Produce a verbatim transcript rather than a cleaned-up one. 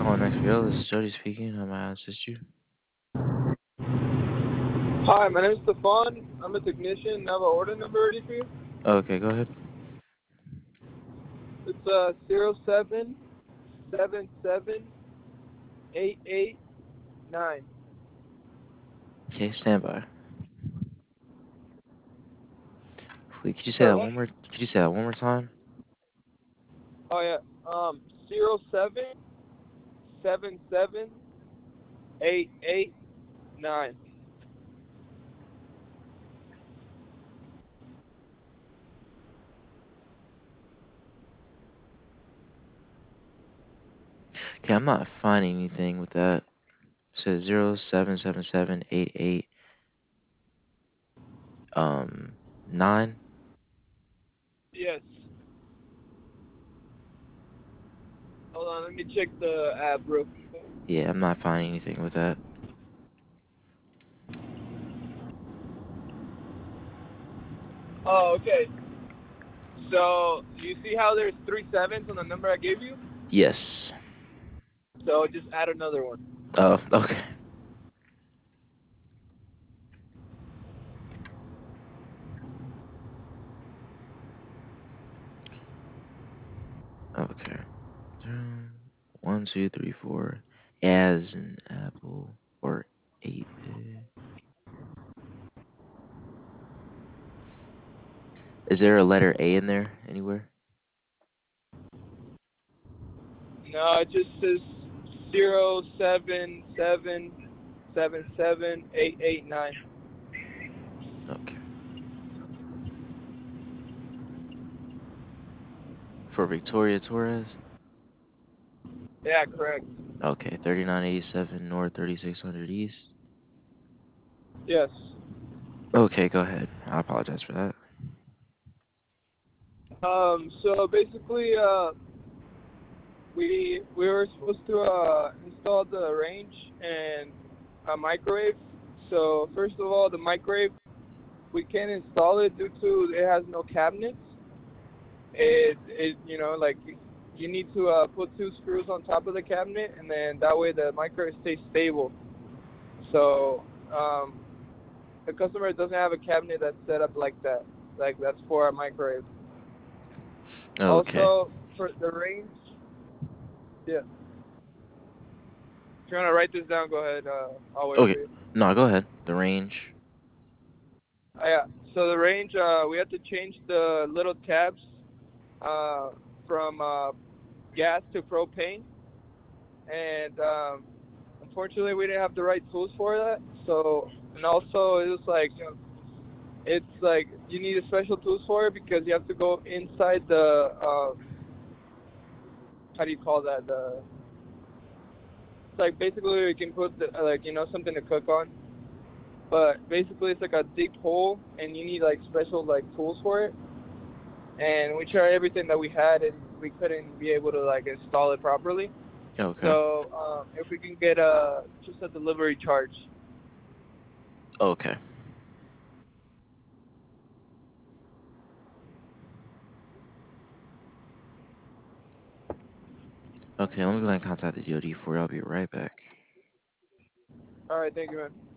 calling X P L. This is Jody speaking. How may I assist you? Hi, my name is Stefan. I'm a technician. I have an order number ready for you. Okay, go ahead. It's uh zero seven seven seven eight eight nine. Okay, stand by. Wait, could you say Sorry, that what? one more? Could you say that one more time? Oh yeah. Um, zero seven seven seven eight eight nine. Okay, I'm not finding anything with that. It says zero seven seven seven eight eight um nine. Yes. Hold on, let me check the app real quick. Yeah, I'm not finding anything with that. Oh, okay. So you see how there's three sevens on the number I gave you? Yes. So just add another one. Oh, okay. Okay. Um, One, two, three, four. As an apple or eight bit. Is there a letter A in there anywhere? No, it just says zero seven seven seven seven eight eight nine. Okay. For Victoria Torres? Yeah, correct. Okay, thirty-nine eighty-seven North, thirty-six hundred East. Yes. Okay, go ahead. I apologize for that. Um. So basically, uh, we we were supposed to uh install the range and a microwave. So first of all, the microwave we can't install it due to it has no cabinets. It it you know like you need to uh, put two screws on top of the cabinet, and then that way the microwave stays stable. So um, the customer doesn't have a cabinet that's set up like that. Like that's for a microwave. Okay. Also for the range, yeah. If you want to write this down, go ahead. Uh, I'll wait Okay. for you. No, go ahead. The range. Uh, yeah. So the range, uh, we have to change the little tabs uh, from uh, gas to propane, and um, unfortunately, we didn't have the right tools for that. So, and also, it was like, it's like you need a special tools for it because you have to go inside the uh, how do you call that? The it's like basically you can put the, like you know something to cook on, but basically it's like a deep hole, and you need like special like tools for it. And we tried everything that we had, and we couldn't be able to like install it properly. Okay. So um, if we can get a just a delivery charge. Okay. Okay, let me go ahead and contact the D O D for you. I'll be right back. All right, thank you, man.